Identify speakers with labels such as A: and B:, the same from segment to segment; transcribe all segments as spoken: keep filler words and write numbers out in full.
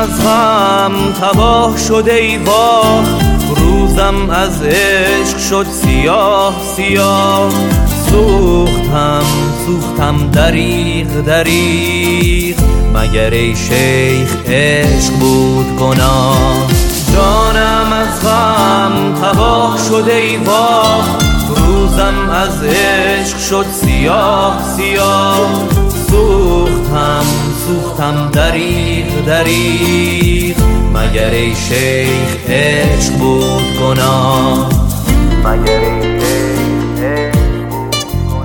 A: از غم تباه شد ای واه، روزم از عشق شد سیاه سیاه. سوختم سوختم دریغ دریغ، مگر ای شیخ عشق بود گناه. جانم از غم تباه شد ای واه، روزم از عشق شد سیاه سیاه. سوختم سوختم دریغ دریغ، مگر ای شیخ عشق بود گناه. مگر ای شیخ عشق بود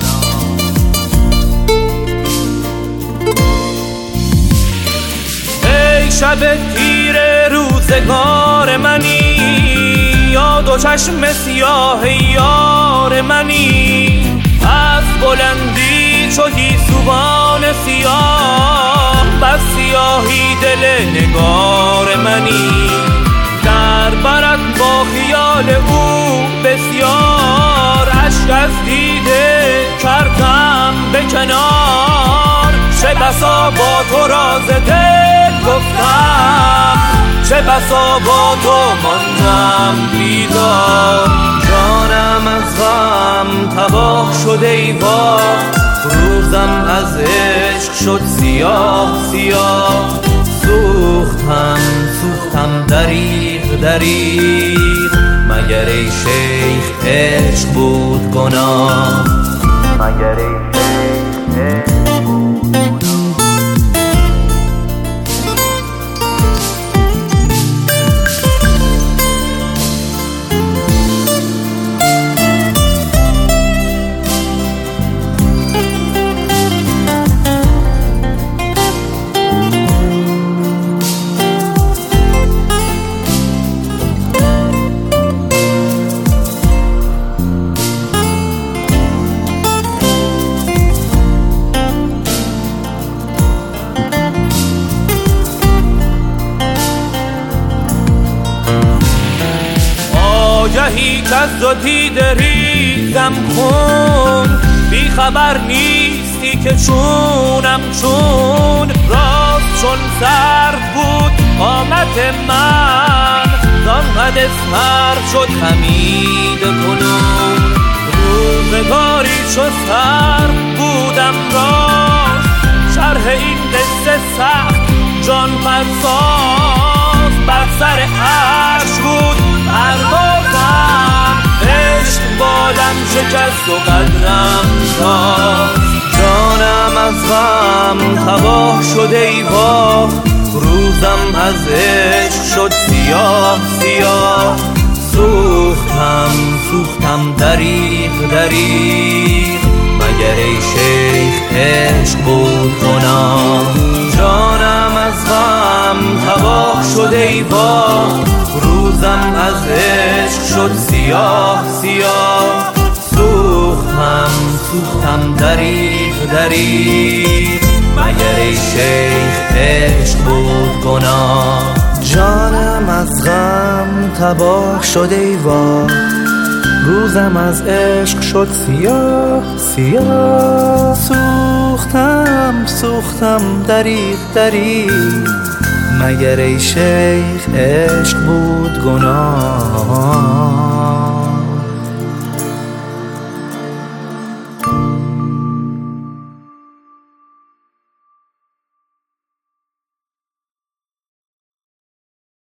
A: گناه. ای شب تیره روزگار منی، یاد و چشم سیاه یار منی. از بلندی چو گیسوان سیاه، بس سیاهی دل نگار منی. در برت با خیال او بسیار، اشک از دیده کردم به کنار. چه بسا با تو راز دل گفتم، چه بسا با تو ماندم بیدار. جانم از غم تباه شد ای واه، روزم از عشق شد سیاه سیاه. سوختم سوختم دریغ دریغ، مگر ای شیخ عشق بود گناه. مگر ای شیخ عشق بود گناه. آگهی کز دو دیده ریزم کن، بی خبر نیستی که چونم چون. راست چون سرد بود قامت من، زان قد اسمر شد خمید کنون. روزگاری چو سر بودم راست، شرح این قصه سخت جان فرساز. بر سر عرش بود پروازم، عشق بالم شکست و قدرم تاخت. جانم از غم تباه شد ای واه، روزم از عشق شد سیاه سیاه. سوختم سوختم دریغ دریغ، مگر ای شیخ عشق بود گناه. جانم از غم تباه شد ای واه، روزم از عشق شد سیاه سیاه. سوختم سوختم دریغ دریغ، مگر ای شیخ عشق بود گناه. جانم از غم تباه شد ای واه، روزم از عشق شد سیاه سیاه. سوختم سوختم دریغ دریغ، مگر ای شیخ عشق بود گناه.